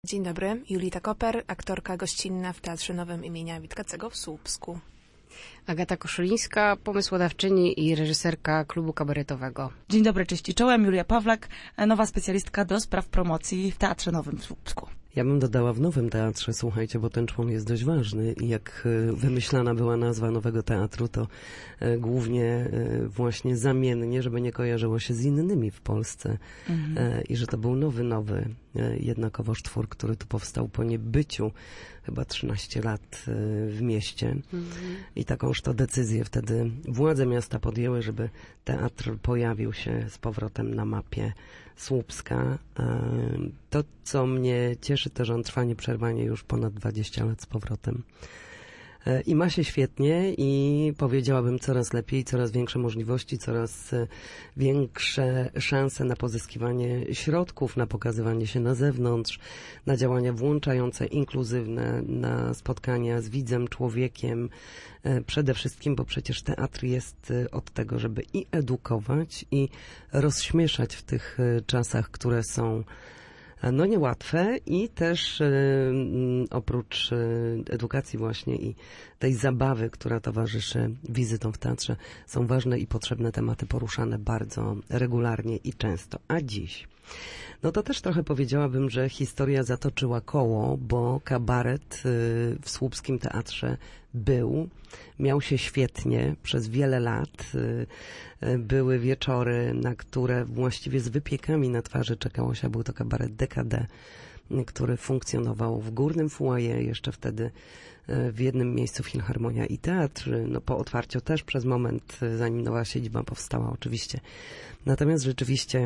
Dzień dobry, Julita Koper, aktorka gościnna w Teatrze Nowym imienia Witkacego w Słupsku. Agata Koszulińska, pomysłodawczyni i reżyserka klubu kabaretowego. Dzień dobry, cześć i czołem, Julia Pawlak, nowa specjalistka do spraw promocji w Teatrze Nowym w Słupsku. Ja bym dodała w Nowym Teatrze, słuchajcie, bo ten człon jest dość ważny i jak wymyślana była nazwa Nowego Teatru, to głównie właśnie zamiennie, żeby nie kojarzyło się z innymi w Polsce i że to był nowy jednakowoż twór, który tu powstał po niebyciu chyba 13 lat w mieście i takąż to decyzję wtedy władze miasta podjęły, żeby teatr pojawił się z powrotem na mapie Słupska. To, co mnie cieszy, to, że on trwa nieprzerwanie już ponad 20 lat z powrotem. I ma się świetnie i powiedziałabym coraz lepiej, coraz większe możliwości, coraz większe szanse na pozyskiwanie środków, na pokazywanie się na zewnątrz, na działania włączające, inkluzywne, na spotkania z widzem, człowiekiem. Przede wszystkim, bo przecież teatr jest od tego, żeby i edukować, i rozśmieszać w tych czasach, które są niełatwe i też oprócz edukacji właśnie i tej zabawy, która towarzyszy wizytom w teatrze, są ważne i potrzebne tematy poruszane bardzo regularnie i często. A dziś? No to też trochę powiedziałabym, że historia zatoczyła koło, bo kabaret w Słupskim Teatrze miał się świetnie przez wiele lat. Były wieczory, na które właściwie z wypiekami na twarzy czekało się. Był to kabaret DKD, który funkcjonował w górnym foyer, jeszcze wtedy w jednym miejscu Filharmonia i Teatr. No po otwarciu też przez moment, zanim nowa siedziba powstała oczywiście. Natomiast rzeczywiście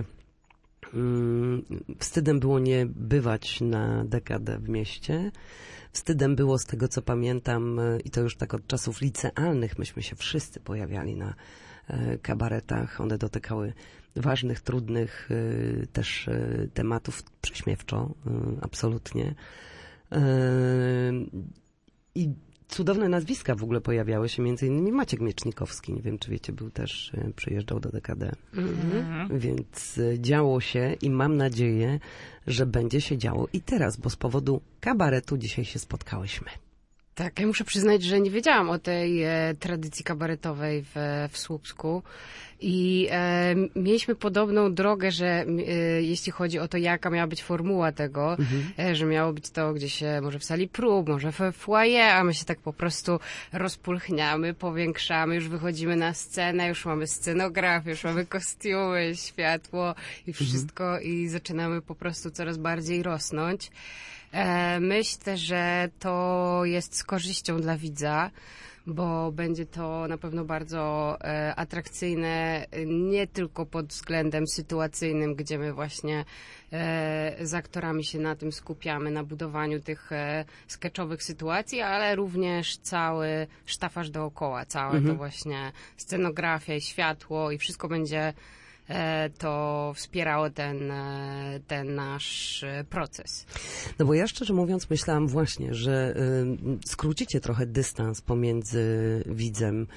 wstydem było nie bywać na dekadę w mieście. Wstydem było, z tego co pamiętam, i to już tak od czasów licealnych, myśmy się wszyscy pojawiali na kabaretach. One dotykały ważnych, trudnych też tematów prześmiewczo, absolutnie. I cudowne nazwiska w ogóle pojawiały się, między innymi Maciek Miecznikowski, nie wiem czy wiecie, przyjeżdżał do DKD, więc działo się i mam nadzieję, że będzie się działo i teraz, bo z powodu kabaretu dzisiaj się spotkałyśmy. Tak, ja muszę przyznać, że nie wiedziałam o tej tradycji kabaretowej w Słupsku i mieliśmy podobną drogę, że jeśli chodzi o to, jaka miała być formuła tego, że miało być to gdzieś może w sali prób, może w foyer, a my się tak po prostu rozpulchniamy, powiększamy, już wychodzimy na scenę, już mamy scenografię, już mamy kostiumy, światło i wszystko i zaczynamy po prostu coraz bardziej rosnąć. Myślę, że to jest z korzyścią dla widza, bo będzie to na pewno bardzo atrakcyjne, nie tylko pod względem sytuacyjnym, gdzie my właśnie z aktorami się na tym skupiamy, na budowaniu tych sketchowych sytuacji, ale również cały sztafaż dookoła, całe to właśnie scenografia i światło i wszystko będzie to wspierało ten nasz proces. No bo ja szczerze mówiąc myślałam właśnie, że skrócicie trochę dystans pomiędzy widzem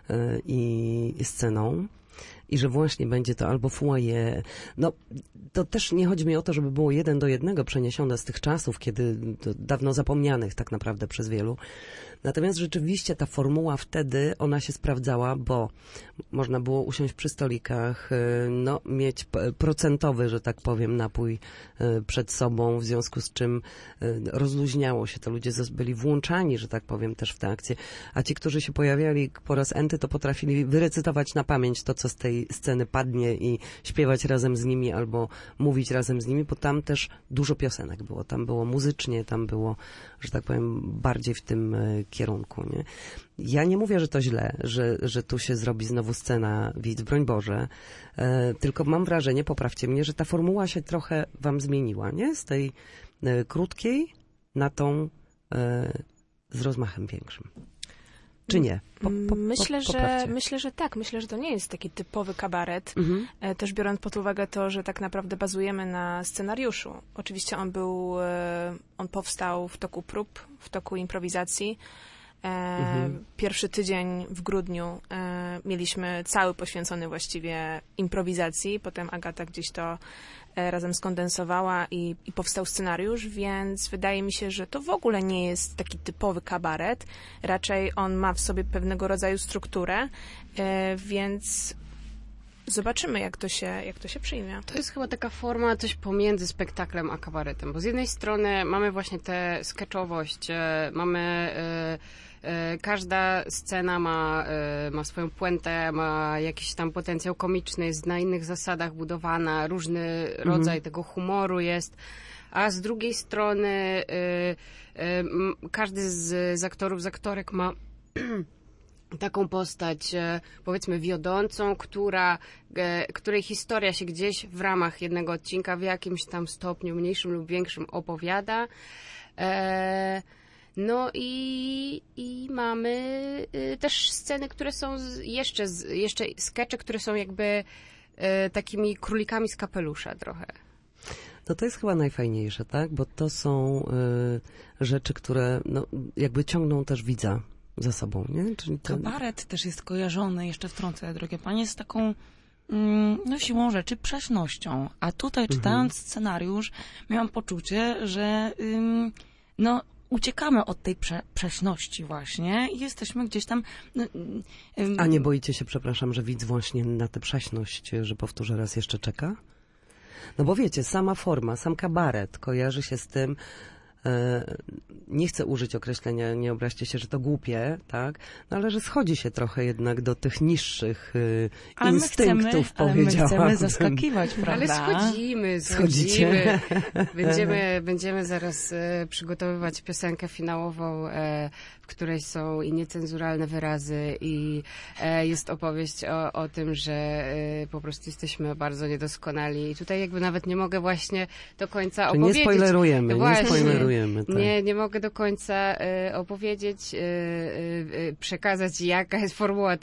i sceną. I że właśnie będzie to albo foyer. No, to też nie chodzi mi o to, żeby było 1:1 przeniesione z tych czasów, kiedy dawno zapomnianych tak naprawdę przez wielu. Natomiast rzeczywiście ta formuła wtedy, ona się sprawdzała, bo można było usiąść przy stolikach, mieć procentowy, że tak powiem, napój przed sobą, w związku z czym rozluźniało się to. Ludzie byli włączani, że tak powiem, też w tę akcję. A ci, którzy się pojawiali po raz enty, to potrafili wyrecytować na pamięć to, co z tej sceny padnie i śpiewać razem z nimi albo mówić razem z nimi, bo tam też dużo piosenek było. Tam było muzycznie, tam było, że tak powiem, bardziej w tym kierunku, nie? Ja nie mówię, że to źle, że tu się zrobi znowu scena widz, broń Boże, tylko mam wrażenie, poprawcie mnie, że ta formuła się trochę wam zmieniła, nie? Z tej krótkiej na tą z rozmachem większym. Czy nie? Myślę, że tak. Myślę, że to nie jest taki typowy kabaret. Też biorąc pod uwagę to, że tak naprawdę bazujemy na scenariuszu. Oczywiście on powstał w toku prób, w toku improwizacji. Pierwszy tydzień w grudniu mieliśmy cały poświęcony właściwie improwizacji. Potem Agata gdzieś to razem skondensowała i powstał scenariusz, więc wydaje mi się, że to w ogóle nie jest taki typowy kabaret. Raczej on ma w sobie pewnego rodzaju strukturę, więc zobaczymy, jak to się przyjmie. To jest chyba taka forma coś pomiędzy spektaklem a kabaretem, bo z jednej strony mamy właśnie tę sketchowość, mamy... Każda scena ma swoją puentę, ma jakiś tam potencjał komiczny, jest na innych zasadach budowana, różny rodzaj tego humoru jest, a z drugiej strony każdy z aktorów, z aktorek ma taką postać, powiedzmy, wiodącą, której historia się gdzieś w ramach jednego odcinka w jakimś tam stopniu, mniejszym lub większym, opowiada. No i mamy też sceny, które są jeszcze skecze, które są jakby takimi królikami z kapelusza trochę. No to jest chyba najfajniejsze, tak? Bo to są rzeczy, które no, jakby ciągną też widza za sobą, nie? Czyli Kabaret też jest kojarzony, jeszcze wtrącę, drogie panie, z taką no siłą rzeczy prześnością. A tutaj czytając scenariusz miałam poczucie, że uciekamy od tej prześności właśnie i jesteśmy gdzieś tam... A nie boicie się, przepraszam, że widz właśnie na tę prześność, że powtórzę raz, jeszcze czeka? No bo wiecie, sama forma, sam kabaret kojarzy się z tym, nie chcę użyć określenia, nie obraźcie się, że to głupie, tak? No ale że schodzi się trochę jednak do tych niższych instynktów, powiedziałabym. Ale my chcemy zaskakiwać, prawda? Ale schodzimy. Będziemy zaraz przygotowywać piosenkę finałową, w której są i niecenzuralne wyrazy i jest opowieść o tym, że po prostu jesteśmy bardzo niedoskonali. I tutaj jakby nawet nie mogę właśnie do końca opowiedzieć. Nie spoilerujemy, tak. Nie mogę do końca opowiedzieć, przekazać, jaka jest formuła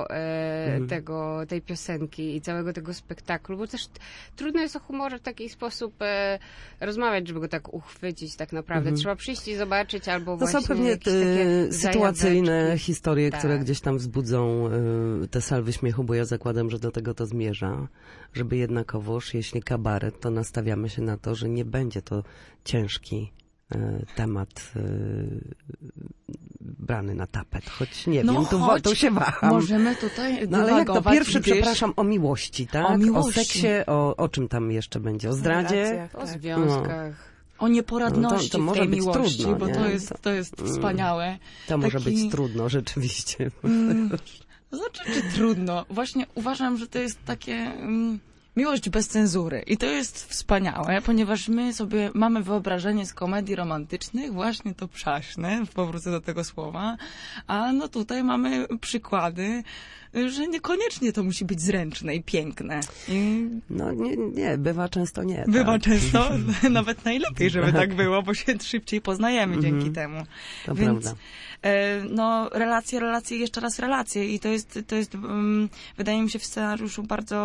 tej piosenki i całego tego spektaklu, bo też trudno jest o humorze w taki sposób rozmawiać, żeby go tak uchwycić tak naprawdę. Trzeba przyjść i zobaczyć albo właśnie to są pewnie jakieś takie sytuacyjne historie, które gdzieś tam wzbudzą te salwy śmiechu, bo ja zakładam, że do tego to zmierza, żeby jednakowoż, jeśli kabaret, to nastawiamy się na to, że nie będzie to ciężki temat brany na tapet, choć nie wiem, tu się waham. Możemy tutaj no ale jak to pierwszy, gdzieś... przepraszam, o miłości, tak? O miłości. O seksie, o czym tam jeszcze będzie? O zdradzie? O związkach. O nieporadności to może w tej być miłości, trudno, bo nie? to jest wspaniałe. To może być trudno, rzeczywiście. Znaczy, czy trudno? Właśnie uważam, że to jest takie... miłość bez cenzury. I to jest wspaniałe, ponieważ my sobie mamy wyobrażenie z komedii romantycznych, właśnie to przaśne, powrócę do tego słowa, a no tutaj mamy przykłady, że niekoniecznie to musi być zręczne i piękne. No nie, bywa często nie. Bywa tak. często, nawet najlepiej, żeby tak było, bo się szybciej poznajemy dzięki temu. To więc prawda. No relacje, jeszcze raz relacje i to jest wydaje mi się w scenariuszu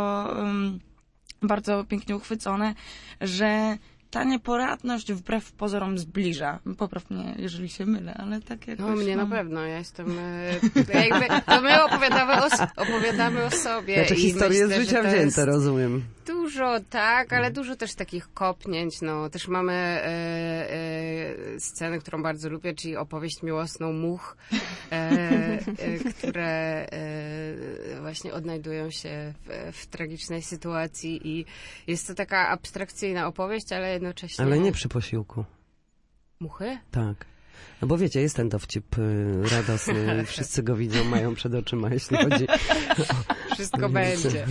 bardzo pięknie uchwycone, że ta nieporadność wbrew pozorom zbliża. Popraw mnie, jeżeli się mylę, ale tak jakoś... No mnie na pewno, ja jestem... to my opowiadamy o sobie. Znaczy historie z życia wzięte, rozumiem. Dużo, tak, ale dużo też takich kopnięć, no. Też mamy scenę, którą bardzo lubię, czyli opowieść miłosną Much, które właśnie odnajdują się w tragicznej sytuacji i jest to taka abstrakcyjna opowieść, ale jednocześnie... Ale nie przy posiłku. Muchy? Tak. No bo wiecie, jest ten dowcip radosny, wszyscy go widzą, mają przed oczyma, jeśli chodzi o... Wszystko będzie.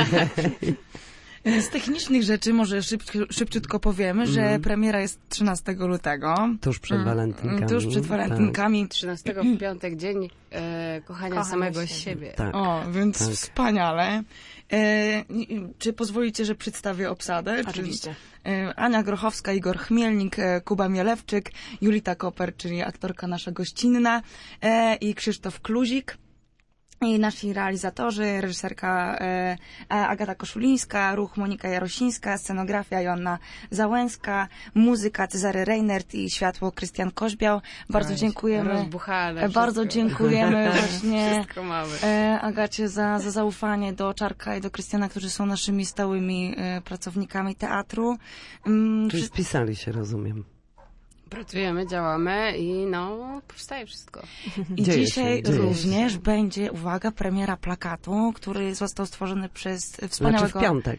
Z technicznych rzeczy może szybciutko powiemy, że premiera jest 13 lutego. Tuż przed walentynkami. Tuż przed walentynkami. 13 w piątek, dzień kochania samego siebie. Tak. O, więc wspaniale. Czy pozwolicie, że przedstawię obsadę? Oczywiście. Ania Grochowska, Igor Chmielnik, Kuba Mielewczyk, Julita Koper, czyli aktorka nasza gościnna i Krzysztof Kluzik. I nasi realizatorzy, reżyserka Agata Koszulińska, ruch Monika Jarosińska, scenografia Joanna Załęska, muzyka Cezary Reinert i światło Krystian Koźbiał. Bardzo dziękujemy. Bardzo dziękujemy właśnie Agacie za zaufanie do Czarka i do Krystiana, którzy są naszymi stałymi pracownikami teatru. Czyli spisali się, rozumiem. Pracujemy, działamy i powstaje wszystko. I dzisiaj również będzie, uwaga, premiera plakatu, który został stworzony przez wspaniałego... Znaczy w piątek.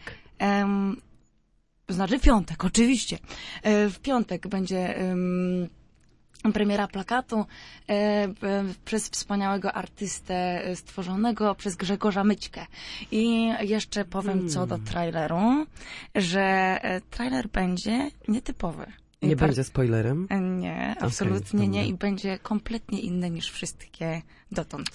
Znaczy w piątek, oczywiście. W piątek będzie premiera plakatu przez wspaniałego artystę stworzonego przez Grzegorza Myćkę. I jeszcze powiem co do traileru, że trailer będzie nietypowy. Nie będzie spoilerem? Nie, absolutnie nie. I będzie kompletnie inny niż wszystkie dotąd.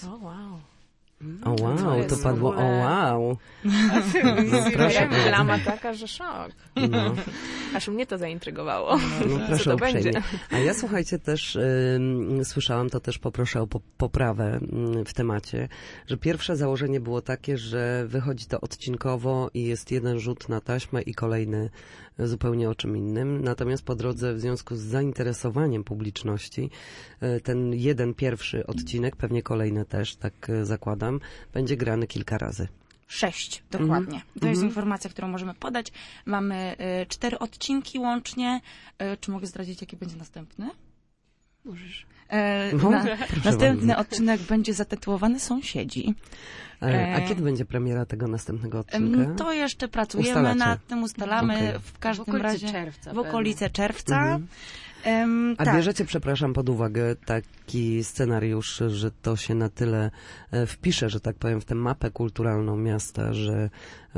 O wow, to padło o wow. Proszę, plama taka, że szok. No. Aż mnie to zaintrygowało. Proszę co to uprzejmie. będzie. A ja słuchajcie też, słyszałam, to też poproszę o poprawę w temacie, że pierwsze założenie było takie, że wychodzi to odcinkowo i jest jeden rzut na taśmę i kolejny zupełnie o czym innym. Natomiast po drodze, w związku z zainteresowaniem publiczności, ten jeden pierwszy odcinek, pewnie kolejny też, tak zakładam, będzie grany kilka razy. 6, dokładnie. To jest informacja, którą możemy podać. Mamy 4 odcinki łącznie. Czy mogę zdradzić, jaki będzie następny? Możesz. Następny odcinek będzie zatytułowany Sąsiedzi. A kiedy będzie premiera tego następnego odcinka? To jeszcze pracujemy nad tym, ustalamy. Okay. W każdym razie czerwca. W okolice czerwca. A tak. bierzecie, przepraszam, pod uwagę taki scenariusz, że to się na tyle wpisze, że tak powiem, w tę mapę kulturalną miasta, że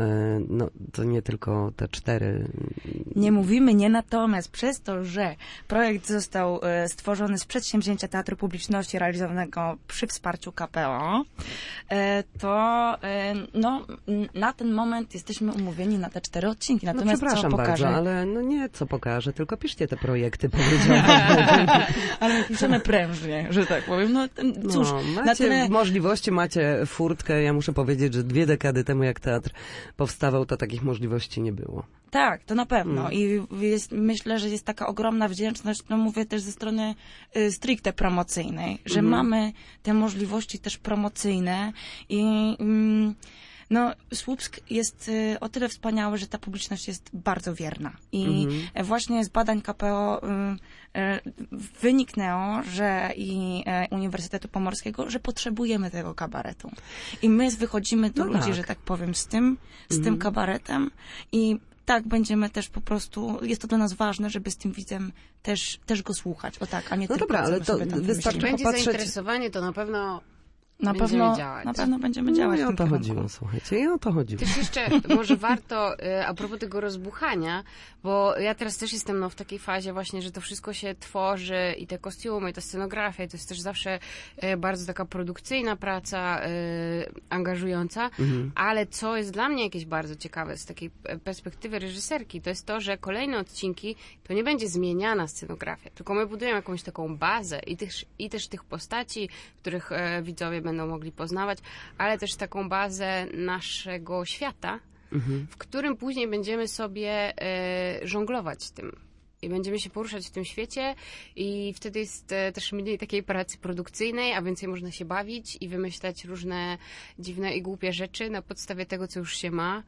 to nie tylko te 4. Nie mówimy nie, natomiast przez to, że projekt został stworzony z przedsięwzięcia Teatru Publiczności realizowanego przy wsparciu KPO, to na ten moment jesteśmy umówieni na te 4 odcinki. Natomiast przepraszam co pokaże... bardzo, ale nie co pokaże, tylko piszcie te projekty, powiedziałam. Ale piszemy prężnie, że tak powiem. Cóż, macie możliwości, macie furtkę. Ja muszę powiedzieć, że 2 dekady temu, jak teatr powstawał, to takich możliwości nie było. Tak, to na pewno. I myślę, że jest taka ogromna wdzięczność, mówię też ze strony stricte promocyjnej, że mamy te możliwości też promocyjne i Słupsk jest o tyle wspaniały, że ta publiczność jest bardzo wierna. I właśnie z badań KPO wyniknęło, że i Uniwersytetu Pomorskiego, że potrzebujemy tego kabaretu. I my wychodzimy do ludzi, że tak powiem, z tym kabaretem i tak, będziemy też po prostu, jest to dla nas ważne, żeby z tym widzem też go słuchać. O tak, a nie tylko dobra, ale to wystarczy będzie popatrzeć. Zainteresowanie, to na pewno na pewno będziemy działać. I o to chodziło, słuchajcie, i o to chodziło. Też jeszcze może warto, a propos tego rozbuchania, bo ja teraz też jestem w takiej fazie właśnie, że to wszystko się tworzy i te kostiumy, i ta scenografia, i to jest też zawsze bardzo taka produkcyjna praca, angażująca, ale co jest dla mnie jakieś bardzo ciekawe z takiej perspektywy reżyserki, to jest to, że kolejne odcinki to nie będzie zmieniana scenografia, tylko my budujemy jakąś taką bazę i też tych postaci, których widzowie będą mogli poznawać, ale też taką bazę naszego świata, w którym później będziemy sobie żonglować tym. I będziemy się poruszać w tym świecie i wtedy jest też mniej takiej pracy produkcyjnej, a więcej można się bawić i wymyślać różne dziwne i głupie rzeczy na podstawie tego, co już się ma,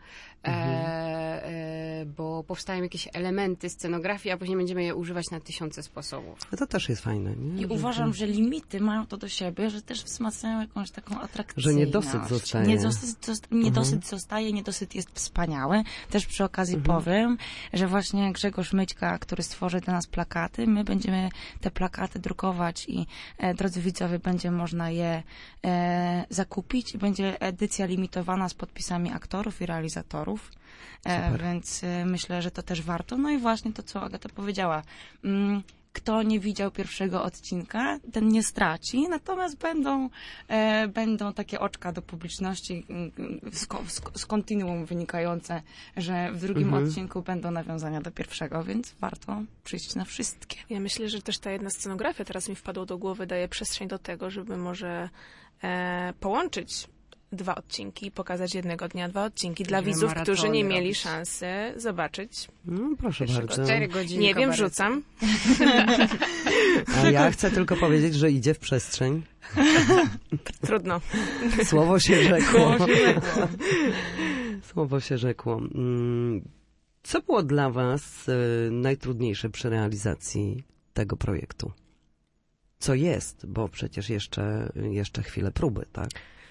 bo powstają jakieś elementy scenografii, a później będziemy je używać na 1000 sposobów. No to też jest fajne, nie? I uważam, że limity mają to do siebie, że też wzmacniają jakąś taką atrakcyjność. Że niedosyt zostaje. Niedosyt zostaje, niedosyt jest wspaniały. Też przy okazji powiem, że właśnie Grzegorz Myćka, który stworzy dla nas plakaty, my będziemy te plakaty drukować i drodzy widzowie, będzie można je zakupić i będzie edycja limitowana z podpisami aktorów i realizatorów. Więc myślę, że to też warto. No i właśnie to, co Agata powiedziała. Kto nie widział pierwszego odcinka, ten nie straci, natomiast będą takie oczka do publiczności z kontinuum wynikające, że w drugim odcinku będą nawiązania do pierwszego, więc warto przyjść na wszystkie. Ja myślę, że też ta jedna scenografia, teraz mi wpadło do głowy, daje przestrzeń do tego, żeby może połączyć 2 odcinki, pokazać jednego dnia 2 odcinki dla Będziemy widzów, maratony którzy nie mieli robić. szansy zobaczyć. No, proszę bardzo. 4 godziny Nie wiem, kabaretu. rzucam. A ja chcę tylko powiedzieć, że idzie w przestrzeń. Trudno. Słowo się rzekło. Słowo się rzekło. Co było dla was najtrudniejsze przy realizacji tego projektu? Co jest? Bo przecież jeszcze chwilę próby, tak?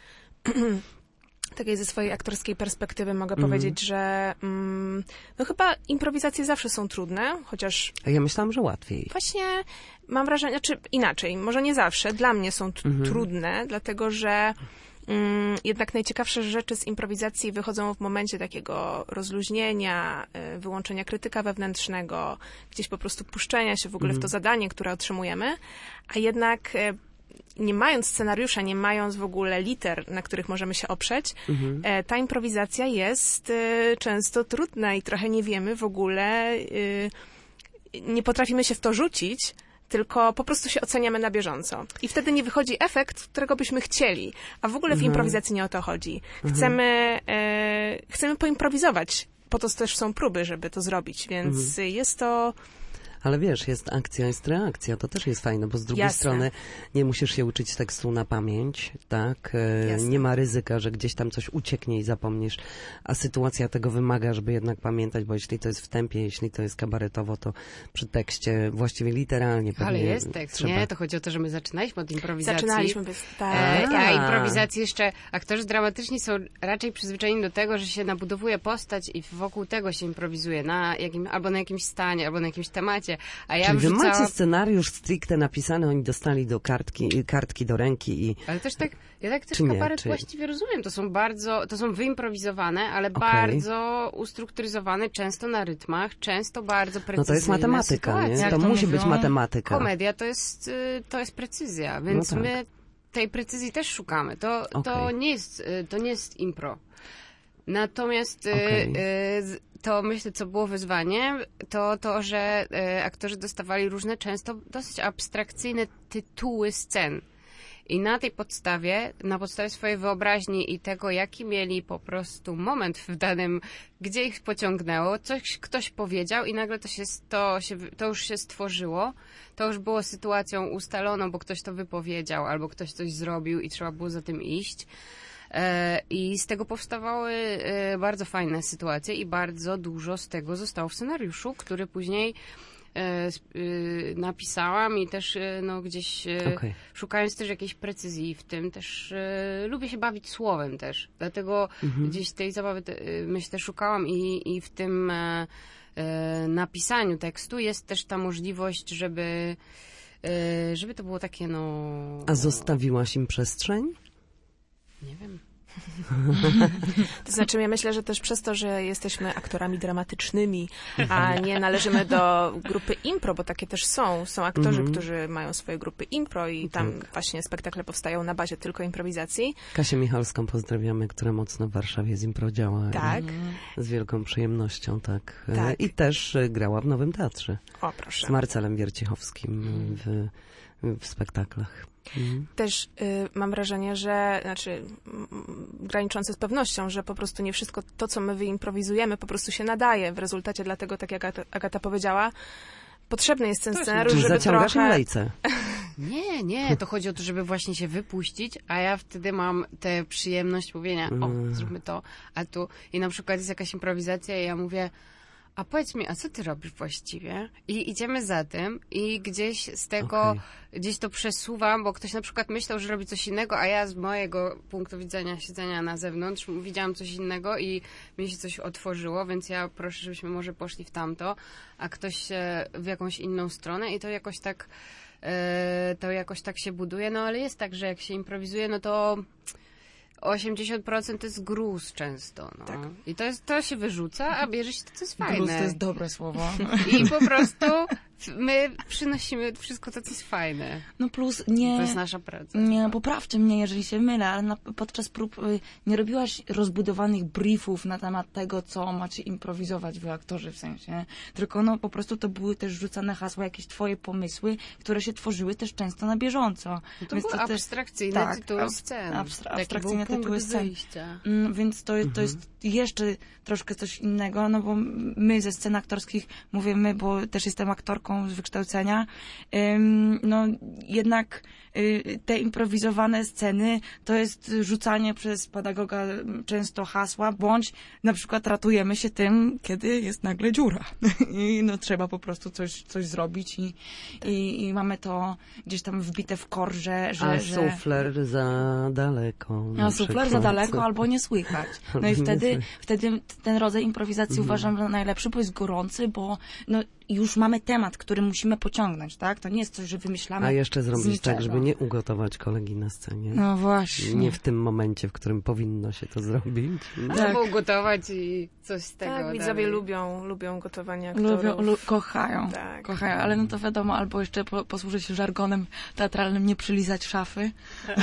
Takiej ze swojej aktorskiej perspektywy mogę powiedzieć, że no chyba improwizacje zawsze są trudne, chociaż A ja myślałam, że łatwiej. właśnie mam wrażenie, czy inaczej, może nie zawsze, dla mnie są trudne, dlatego że jednak najciekawsze rzeczy z improwizacji wychodzą w momencie takiego rozluźnienia, wyłączenia krytyka wewnętrznego, gdzieś po prostu puszczenia się w ogóle w to zadanie, które otrzymujemy, a jednak nie mając scenariusza, nie mając w ogóle liter, na których możemy się oprzeć, ta improwizacja jest często trudna i trochę nie wiemy w ogóle, nie potrafimy się w to rzucić, tylko po prostu się oceniamy na bieżąco. I wtedy nie wychodzi efekt, którego byśmy chcieli. A w ogóle w improwizacji nie o to chodzi. Chcemy poimprowizować. Po to też są próby, żeby to zrobić, więc jest to... Ale wiesz, jest akcja, jest reakcja, to też jest fajne, bo z drugiej strony nie musisz się uczyć tekstu na pamięć, tak? Nie ma ryzyka, że gdzieś tam coś ucieknie i zapomnisz, a sytuacja tego wymaga, żeby jednak pamiętać, bo jeśli to jest w tempie, jeśli to jest kabaretowo, to przy tekście właściwie literalnie pewnie Ale jest tekst, trzeba... nie? To chodzi o to, że my zaczynaliśmy od improwizacji. Zaczynaliśmy A improwizacji jeszcze, aktorzy dramatyczni są raczej przyzwyczajeni do tego, że się nabudowuje postać i wokół tego się improwizuje, albo na jakimś stanie, albo na jakimś temacie. A ja Czyli wy wrzucałam... macie scenariusz stricte napisany, oni dostali do kartki do ręki i... Ale też tak, ja tak też Czy nie? kabaret Czy- właściwie rozumiem. To są wyimprowizowane, ale bardzo ustrukturyzowane, często na rytmach, często bardzo precyzyjne No to jest matematyka, sytuacje. nie? Jak To to musi mówią? być matematyka. Komedia to jest precyzja, więc No tak. my tej precyzji też szukamy. To Okej. nie jest impro. Natomiast Okej. to myślę, co było wyzwaniem, to, że aktorzy dostawali różne, często dosyć abstrakcyjne tytuły scen. I na tej podstawie, na podstawie swojej wyobraźni i tego, jaki mieli po prostu moment w danym, gdzie ich pociągnęło, ktoś powiedział i nagle to już się stworzyło. To już było sytuacją ustaloną, bo ktoś to wypowiedział albo ktoś coś zrobił i trzeba było za tym iść. I z tego powstawały bardzo fajne sytuacje i bardzo dużo z tego zostało w scenariuszu, który później napisałam i też gdzieś Okej. szukając też jakiejś precyzji w tym, też lubię się bawić słowem też. Dlatego gdzieś tej zabawy myślę szukałam i w tym napisaniu tekstu jest też ta możliwość, żeby to było takie A zostawiłaś im przestrzeń? nie wiem. To znaczy, ja myślę, że też przez to, że jesteśmy aktorami dramatycznymi, a nie należymy do grupy impro, bo takie też są. Są aktorzy, którzy mają swoje grupy impro i tam właśnie spektakle powstają na bazie tylko improwizacji. Kasię Michalską pozdrawiamy, która mocno w Warszawie z impro działa. Tak. Z wielką przyjemnością, tak. Tak. I też grała w Nowym Teatrze. O, proszę. Z Marcelem Wiercichowskim w spektaklach. Też mam wrażenie, że, graniczące z pewnością, że po prostu nie wszystko to, co my wyimprowizujemy, po prostu się nadaje w rezultacie, dlatego, tak jak Agata powiedziała, potrzebny jest ten scenariusz, Czy żeby zaciągasz im trochę... lejce? Nie, to chodzi o to, żeby właśnie się wypuścić, a ja wtedy mam tę przyjemność mówienia, zróbmy to, a tu. I na przykład jest jakaś improwizacja i ja mówię, a powiedz mi, a co ty robisz właściwie? I idziemy za tym i gdzieś z tego, gdzieś to przesuwam, bo ktoś na przykład myślał, że robi coś innego, a ja z mojego punktu widzenia siedzenia na zewnątrz widziałam coś innego i mi się coś otworzyło, więc ja proszę, żebyśmy może poszli w tamto, a ktoś w jakąś inną stronę i to jakoś tak się buduje, no ale jest tak, że jak się improwizuje, no to 80% to jest gruz często. No. Tak. I to się wyrzuca, a bierze się to, co jest fajne. Gruz to jest dobre słowo. I po prostu my przynosimy wszystko to, co jest fajne. No plus nie... To jest nasza praca. Nie, poprawcie mnie, jeżeli się mylę, ale podczas prób nie robiłaś rozbudowanych briefów na temat tego, co macie improwizować wy aktorzy w sensie, tylko no po prostu to były też rzucane hasła, jakieś twoje pomysły, które się tworzyły też często na bieżąco. No to Więc były też- abstrakcyjne tak, tytuły scen. abstrakcyjne Taki był tytuły punkt scen. wyjścia. Więc to jest jeszcze troszkę coś innego, no bo my ze scen aktorskich, mówię my, bo też jestem aktorką z wykształcenia, no jednak te improwizowane sceny to jest rzucanie przez pedagoga często hasła, bądź na przykład ratujemy się tym, kiedy jest nagle dziura. I no trzeba po prostu coś zrobić i mamy to gdzieś tam wbite w kor, że sufler za daleko. a sufler za daleko albo nie słychać. No i wtedy ten rodzaj improwizacji uważam za najlepszy, bo jest gorący, bo no już mamy temat, który musimy pociągnąć, tak? To nie jest coś, że wymyślamy A jeszcze z zrobić niczego. tak, żeby nie ugotować kolegi na scenie. No właśnie. Nie w tym momencie, w którym powinno się to zrobić. Albo ugotować i coś z tego Tak, widzowie lubią gotowanie aktorów. Kochają, Tak. kochają, ale no to wiadomo, albo jeszcze posłużyć się żargonem teatralnym, nie przylizać szafy,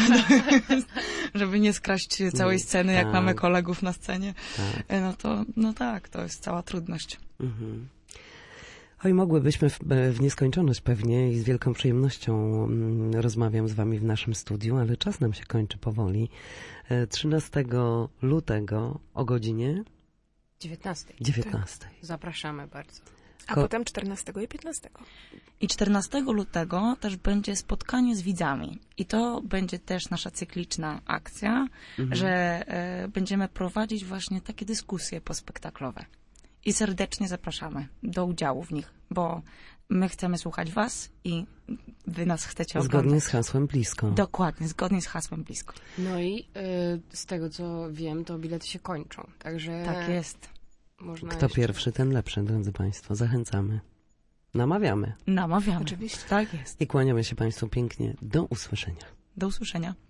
żeby nie skraść całej sceny, jak Tak. mamy kolegów na scenie. Tak. To jest cała trudność. Mhm. Oj, mogłybyśmy w nieskończoność pewnie i z wielką przyjemnością rozmawiam z wami w naszym studiu, ale czas nam się kończy powoli. 13 lutego o godzinie 19. 19. Zapraszamy bardzo. A potem 14 i 15. I 14 lutego też będzie spotkanie z widzami. I to będzie też nasza cykliczna akcja, że będziemy prowadzić właśnie takie dyskusje pospektaklowe. I serdecznie zapraszamy do udziału w nich, bo my chcemy słuchać was i wy nas chcecie oglądać. Zgodnie z hasłem blisko. Dokładnie, zgodnie z hasłem blisko. No i z tego, co wiem, to bilety się kończą. Także Tak jest. można Kto jeszcze... pierwszy, ten lepszy, drodzy państwo. Zachęcamy. Namawiamy. Namawiamy. Oczywiście. Tak jest. I kłaniamy się państwu pięknie. Do usłyszenia. Do usłyszenia.